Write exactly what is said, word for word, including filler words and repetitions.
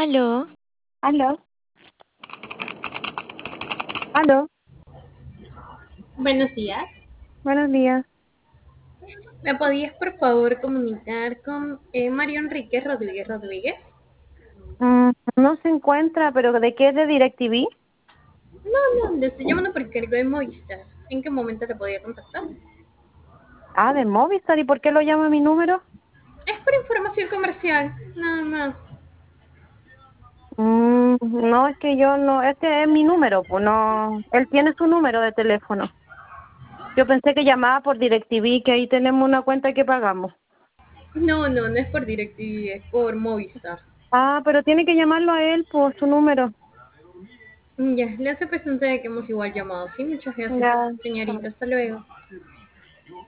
Aló, Aló, aló, Buenos días. buenos días. ¿Me podías por favor comunicar con eh, Mario Enrique Rodríguez Rodríguez? Mm, no se encuentra, pero ¿de qué es de DirecTV? No, no, le estoy llamando por cargo de Movistar. ¿En qué momento te podía contactar? Ah, de Movistar, ¿y por qué lo llama mi número? Es por información comercial, nada más. Mm, no, es que yo no, este es mi número, pues no, él tiene su número de teléfono. Yo pensé que llamaba por DirecTV, que ahí tenemos una cuenta que pagamos. No, no, no es por DirecTV, es por Movistar. Ah, pero tiene que llamarlo a él por su número. Ya, le hace presente de que hemos igual llamado. Sí, muchas gracias, Ya. señorita. Hasta luego.